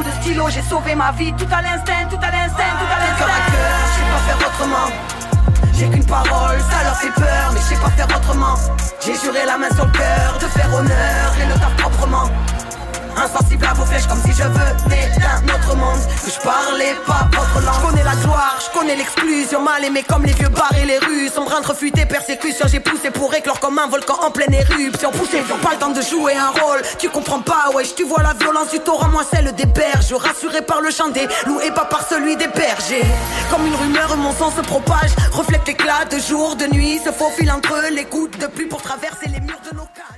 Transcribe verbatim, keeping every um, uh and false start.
de stylo, j'ai sauvé ma vie. Tout à l'instinct, tout à l'instinct, tout à l'instinct. Cœur à cœur, je sais pas faire autrement. J'ai qu'une parole, ça leur fait peur, mais je sais pas faire autrement. J'ai juré la main sur le cœur de faire honneur et le taf proprement. Insensible à vos flèches comme si je venais d'un autre monde. Que je parlais pas votre langue. Je connais la gloire, je connais l'exclusion. Mal aimé comme les vieux bars et les rues. Sombre entre fuite et persécution. J'ai poussé pour éclore comme un volcan en pleine éruption. Poussé, ils ont pas le temps de jouer un rôle. Tu comprends pas, wesh, tu vois la violence du torrent, moi celle des berges. Rassuré par le chant des loups et pas par celui des bergers. Comme une rumeur, mon sang se propage. Reflète l'éclat de jour, de nuit. Se faufile entre les gouttes de pluie pour traverser les murs de nos cages.